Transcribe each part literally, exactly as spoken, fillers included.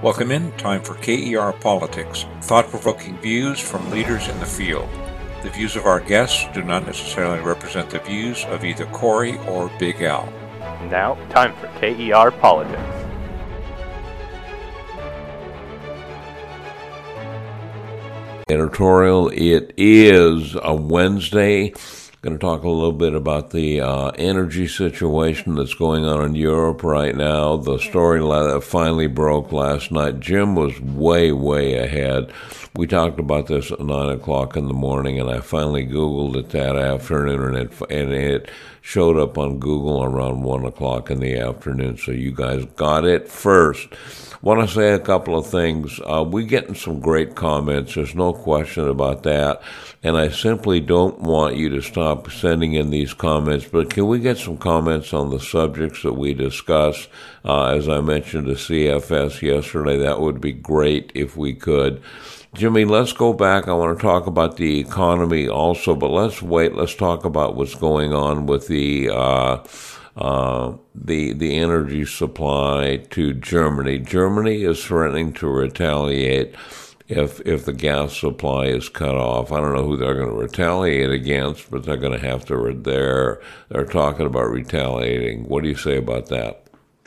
Welcome in. Time for K E R Politics, thought-provoking views from leaders in the field. The views of our guests do not necessarily represent the views of either Corey or Big Al. Now, time for K E R Politics. Editorial. It is a Wednesday. Going to talk a little bit about the uh, energy situation that's going on in Europe right now. The story that finally broke last night. Jim was way, way ahead. We talked about this at nine o'clock in the morning, and I finally Googled it that afternoon, and it, and it showed up on Google around one o'clock in the afternoon, so you guys got it first. Want to say a couple of things. Uh, we're getting some great comments. There's no question about that. And I simply don't want you to stop sending in these comments. But can we get some comments on the subjects that we discuss? Uh, as I mentioned to C F S yesterday, that would be great if we could. Jimmy, let's go back. I want to talk about the economy also, but let's wait. Let's talk about what's going on with the uh, uh, the the energy supply to Germany. Germany is threatening to retaliate if if the gas supply is cut off. I don't know who they're going to retaliate against, but they're going to have to. They're they're talking about retaliating. What do you say about that?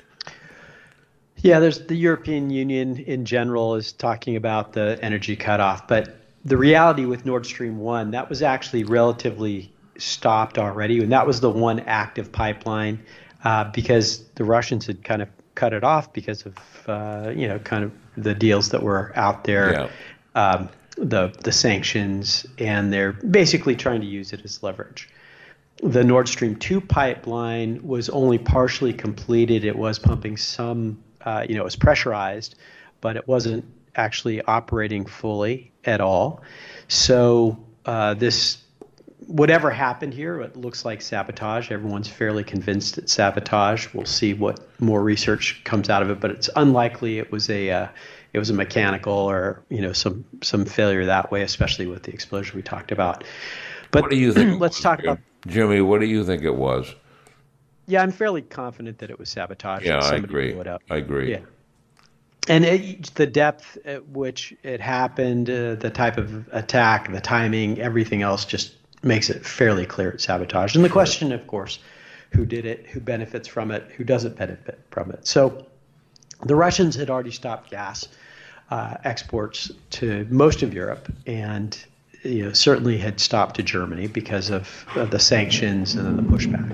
Yeah, there's the European Union in general is talking about the energy cutoff, but the reality with Nord Stream one, that was actually relatively stopped already, and that was the one active pipeline uh, because the Russians had kind of cut it off because of uh, you know kind of the deals that were out there, yeah. um, the the sanctions, and they're basically trying to use it as leverage. The Nord Stream two pipeline was only partially completed. It was pumping some. Uh, you know, it was pressurized, but it wasn't actually operating fully at all. So uh, this, whatever happened here, it looks like sabotage. Everyone's fairly convinced it's sabotage. We'll see what more research comes out of it, but it's unlikely it was a uh, it was a mechanical or you know some some failure that way, especially with the explosion we talked about. But what do you think? let's talk about Jimmy. What do you think it was? Yeah, I'm fairly confident that it was sabotage. Yeah, I Somebody agree. blew it up. I agree. Yeah. And it, the depth at which it happened, uh, the type of attack, the timing, everything else just makes it fairly clear it's sabotage. And the Sure. question, of course, who did it, who benefits from it, who doesn't benefit from it. So the Russians had already stopped gas uh, exports to most of Europe and you know, certainly had stopped to Germany because of uh, the sanctions and then the pushback.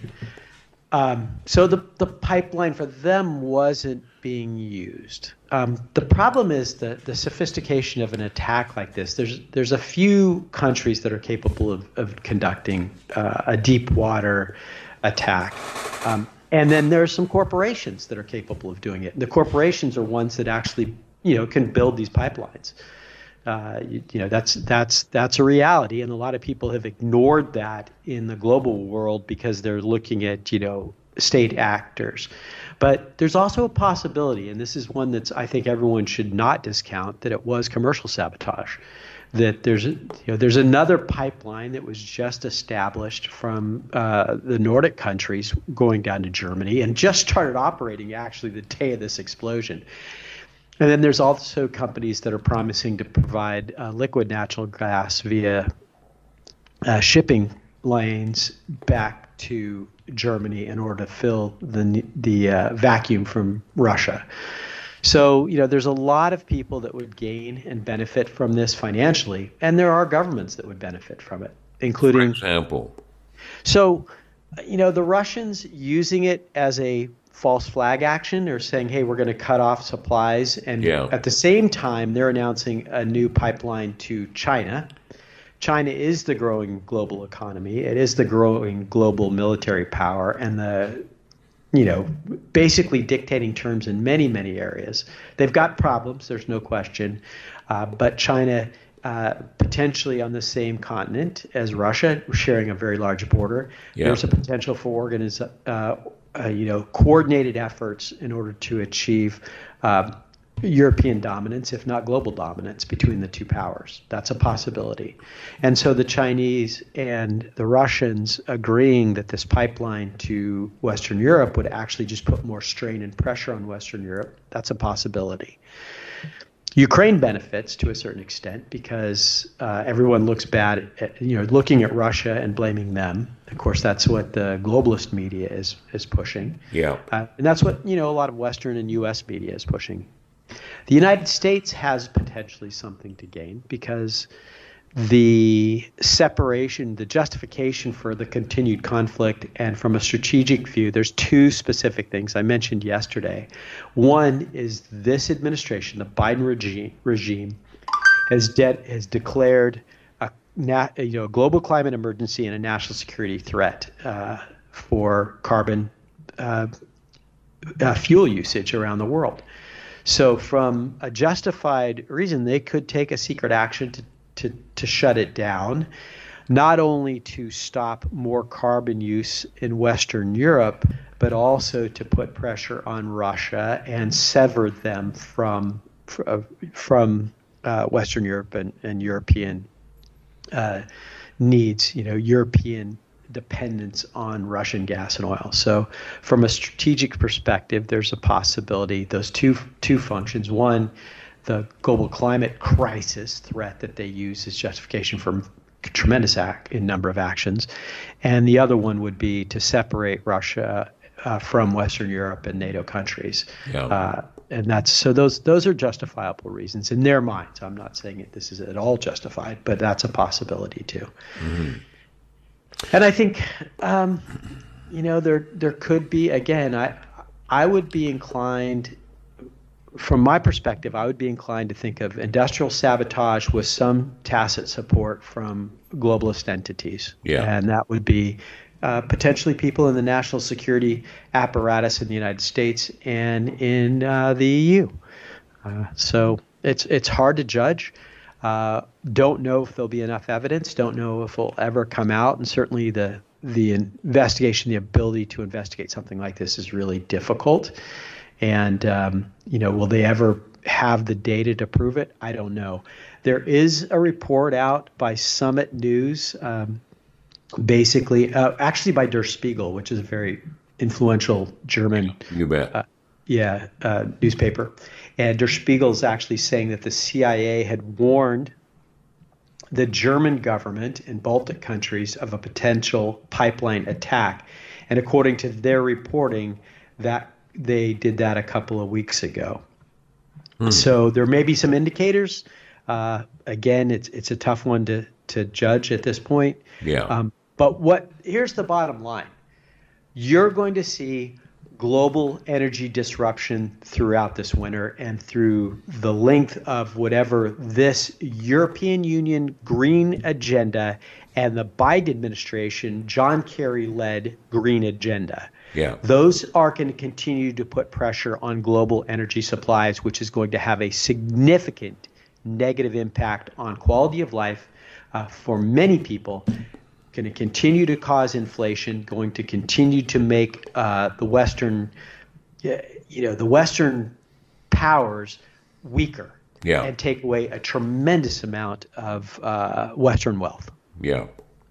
Um, so the, the pipeline for them wasn't being used. Um, the problem is the, the sophistication of an attack like this. There's there's a few countries that are capable of, of conducting uh, a deep water attack. Um, and then there are some corporations that are capable of doing it. And the corporations are ones that actually you know can build these pipelines. Uh, you, you know that's that's that's a reality, and a lot of people have ignored that in the global world because they're looking at you know state actors. But there's also a possibility, and this is one that's I think everyone should not discount, that it was commercial sabotage. That there's you know there's another pipeline that was just established from uh, the Nordic countries going down to Germany and just started operating actually the day of this explosion. And then there's also companies that are promising to provide uh, liquid natural gas via uh, shipping lanes back to Germany in order to fill the the uh, vacuum from Russia. So, you know, there's a lot of people that would gain and benefit from this financially, and there are governments that would benefit from it, including. For example. So, you know, the Russians using it as a false flag action or saying, hey, we're going to cut off supplies. And yeah. at the same time, they're announcing a new pipeline to China. China is the growing global economy. It is the growing global military power and the, you know, basically dictating terms in many, many areas. They've got problems, there's no question. Uh, but China, uh, potentially on the same continent as Russia, sharing a very large border, yeah. there's a potential for organiz- uh, Uh, you know, coordinated efforts in order to achieve uh, European dominance, if not global dominance, between the two powers. That's a possibility. And so the Chinese and the Russians agreeing that this pipeline to Western Europe would actually just put more strain and pressure on Western Europe, that's a possibility. Ukraine benefits to a certain extent because uh, everyone looks bad at, you know, looking at Russia and blaming them. Of course, that's what the globalist media is is pushing. Yeah. Uh, and that's what, you know, a lot of Western and U S media is pushing. The United States has potentially something to gain because the separation, the justification for the continued conflict, and from a strategic view, there's two specific things I mentioned yesterday. One is this administration, the Biden regime, regime has, de- has declared a, na- you know, a global climate emergency and a national security threat uh, for carbon uh, uh, fuel usage around the world. So from a justified reason, they could take a secret action to To, to shut it down, not only to stop more carbon use in Western Europe, but also to put pressure on Russia and sever them from from uh, Western Europe and, and European uh, needs, you know, European dependence on Russian gas and oil. So from a strategic perspective, there's a possibility, those two two functions. One, the global climate crisis threat that they use as justification for tremendous act in number of actions. And the other one would be to separate Russia uh, from Western Europe and NATO countries. Yeah. Uh, and that's so those those are justifiable reasons in their minds. I'm not saying that this is at all justified, but that's a possibility too. Mm-hmm. And I think, um, you know, there there could be, again, I I would be inclined, from my perspective, I would be inclined to think of industrial sabotage with some tacit support from globalist entities. Yeah. And that would be uh, potentially people in the national security apparatus in the United States and in uh, the E U. Uh, so it's it's hard to judge. Uh, don't know if there'll be enough evidence. Don't know if it'll ever come out. And certainly the the investigation, the ability to investigate something like this is really difficult. And, um, you know, will they ever have the data to prove it? I don't know. There is a report out by Summit News, um, basically, uh, actually by Der Spiegel, which is a very influential German You bet. Uh, yeah, uh, newspaper. And Der Spiegel is actually saying that the C I A had warned the German government and Baltic countries of a potential pipeline attack. And according to their reporting, that they did that a couple of weeks ago. Hmm. So there may be some indicators. Uh, again, it's it's a tough one to to judge at this point. Yeah. Um, but what here's the bottom line. You're going to see global energy disruption throughout this winter and through the length of whatever this European Union green agenda and the Biden administration, John Kerry-led green agenda. Yeah. Those are going to continue to put pressure on global energy supplies, which is going to have a significant negative impact on quality of life uh, for many people, going to continue to cause inflation, going to continue to make uh, the Western, you know, the Western powers weaker, yeah, and take away a tremendous amount of uh, Western wealth. Yeah.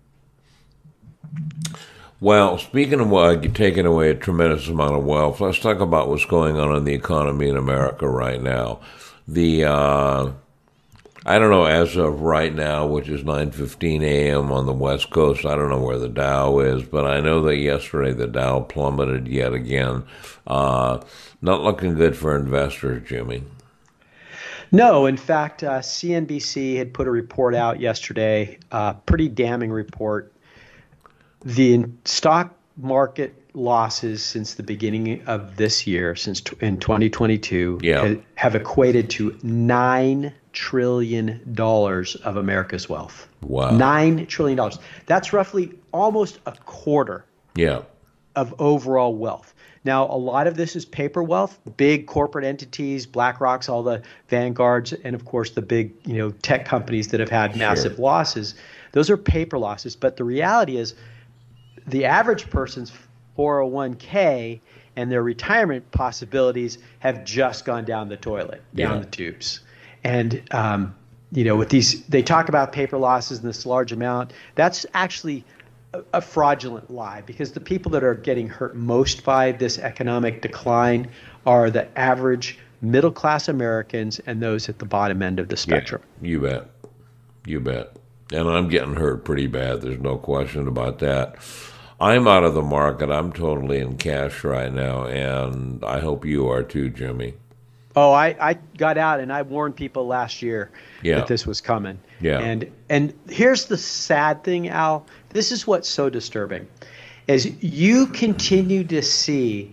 Well, speaking of uh, taking away a tremendous amount of wealth, let's talk about what's going on in the economy in America right now. The uh, I don't know, as of right now, which is nine fifteen a.m. on the West Coast, I don't know where the Dow is, but I know that yesterday the Dow plummeted yet again. Uh, not looking good for investors, Jimmy. No, in fact, uh, C N B C had put a report out yesterday, a uh, pretty damning report. The stock market losses since the beginning of this year, since t- in twenty twenty-two, yeah. ha- have equated to nine trillion dollars of America's wealth. Wow. nine trillion dollars. That's roughly almost a quarter yeah. of overall wealth. Now, a lot of this is paper wealth, big corporate entities, BlackRock's, all the Vanguards, and of course the big, you know, tech companies that have had massive sure. losses. Those are paper losses. But the reality is the average person's four oh one k and their retirement possibilities have just gone down the toilet, down Yeah. the tubes. And, um, you know, with these, they talk about paper losses in this large amount. That's actually a, a fraudulent lie, because the people that are getting hurt most by this economic decline are the average middle-class Americans and those at the bottom end of the spectrum. Yeah, you bet. You bet. And I'm getting hurt pretty bad. There's no question about that. I'm out of the market. I'm totally in cash right now, and I hope you are too, Jimmy. Oh, I, I got out, and I warned people last year Yeah. that this was coming. Yeah. And and here's the sad thing, Al. This is what's so disturbing, is you continue to see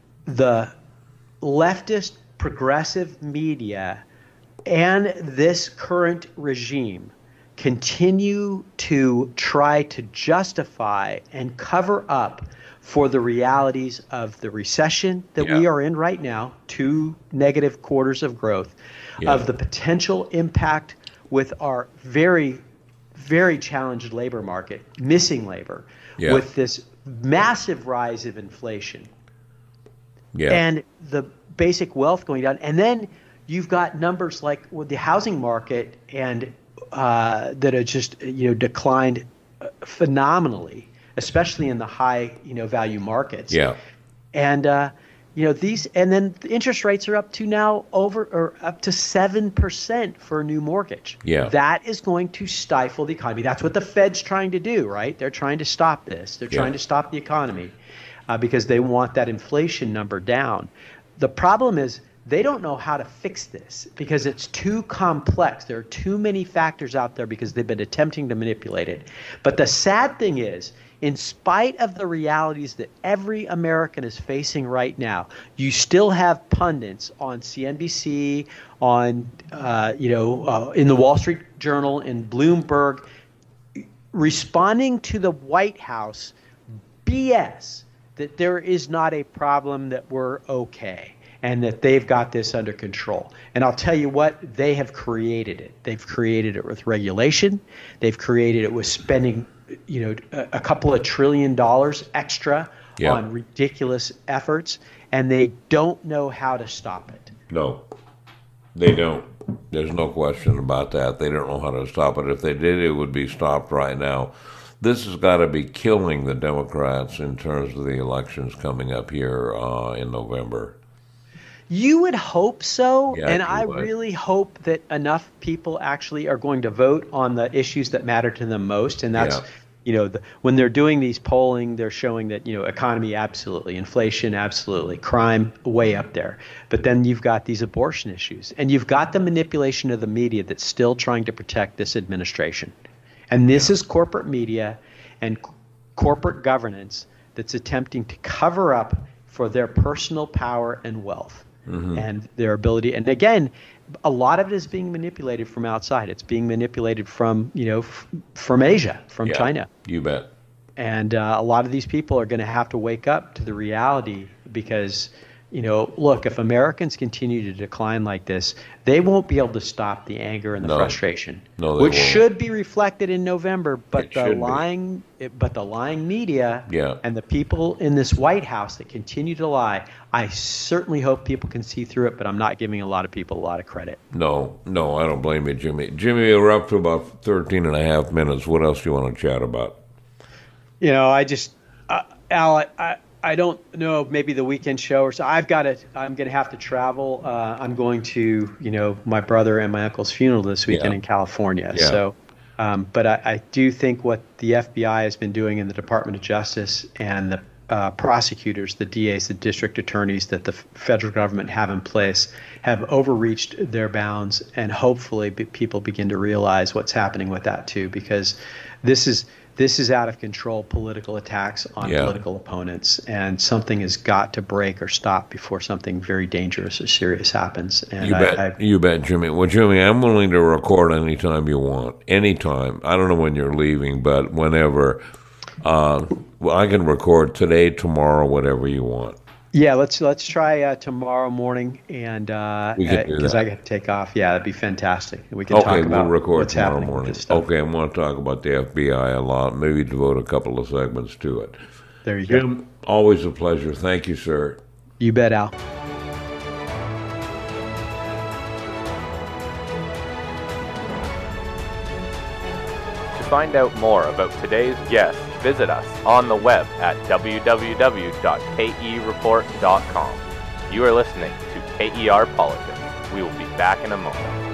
the leftist progressive media and this current regime continue to try to justify and cover up for the realities of the recession that Yeah. we are in right now, two negative quarters of growth, Yeah. of the potential impact with our very, very challenged labor market, missing labor, Yeah. with this massive rise of inflation Yeah. and the basic wealth going down. And then you've got numbers like with the housing market and uh, that are just, you know, declined phenomenally, especially in the high, you know, value markets. yeah. And, uh, you know, these, and then the interest rates are up to now over or up to seven percent for a new mortgage. Yeah. That is going to stifle the economy. That's what the Fed's trying to do, right? They're trying to stop this. They're Yeah. trying to stop the economy uh, because they want that inflation number down. The problem is they don't know how to fix this because it's too complex. There are too many factors out there because they've been attempting to manipulate it. But the sad thing is, in spite of the realities that every American is facing right now, you still have pundits on C N B C, on uh, you know, uh, in the Wall Street Journal, in Bloomberg, responding to the White House B S that there is not a problem, that we're okay, and that they've got this under control. And I'll tell you what, they have created it. They've created it with regulation. They've created it with spending, you know, a, a couple of trillion dollars extra Yeah. on ridiculous efforts, and they don't know how to stop it. No, they don't. There's no question about that. They don't know how to stop it. If they did, it would be stopped right now. This has got to be killing the Democrats in terms of the elections coming up here uh, in November. You would hope so, Yeah, and you I would. really hope that enough people actually are going to vote on the issues that matter to them most, and that's, Yeah. you know, the, when they're doing these polling, they're showing that, you know, economy absolutely, inflation absolutely, crime way up there, but then you've got these abortion issues, and you've got the manipulation of the media that's still trying to protect this administration, and this is corporate media and c- corporate governance that's attempting to cover up for their personal power and wealth. Mm-hmm. And their ability, and again, a lot of it is being manipulated from outside. It's being manipulated from, you know, f- from Asia, from Yeah, China, You bet. and uh, a lot of these people are going to have to wake up to the reality because, you know, look, if Americans continue to decline like this, they won't be able to stop the anger and the No. frustration, No, they which won't. should be reflected in November. But It the should be. lying, but the lying media Yeah. and the people in this White House that continue to lie, I certainly hope people can see through it. But I'm not giving a lot of people a lot of credit. No, no, I don't blame you, Jimmy. Jimmy, we're up to about thirteen and a half minutes. What else do you want to chat about? You know, I just, uh, Al, I, I, I don't know, maybe the weekend show or so. I've got to, I'm going to have to travel. Uh, I'm going to, you know, my brother and my uncle's funeral this weekend Yeah. in California. Yeah. So, um, but I, I do think what the F B I has been doing in the Department of Justice and the uh, prosecutors, the D As, the district attorneys that the f- federal government have in place have overreached their bounds. And hopefully be, people begin to realize what's happening with that too, because this is, This is out of control political attacks on Yeah. political opponents, and something has got to break or stop before something very dangerous or serious happens. And You I, bet, I, you bet, Jimmy. Well, Jimmy, I'm willing to record anytime you want. Anytime. I don't know when you're leaving, but whenever. Uh, well, I can record today, tomorrow, whatever you want. yeah, let's let's try uh, tomorrow morning, and uh, We could do because that. I got to take off. Yeah, that'd be fantastic. And we can Okay, talk we'll about record what's tomorrow happening morning. with this stuff. Okay, I want to talk about the F B I a lot. Maybe devote a couple of segments to it. There you go. Jim, always a pleasure. Thank you, sir. You bet, Al. To find out more about today's guest, visit us on the web at w w w dot k e report dot com. You are listening to K E R Politics. We will be back in a moment.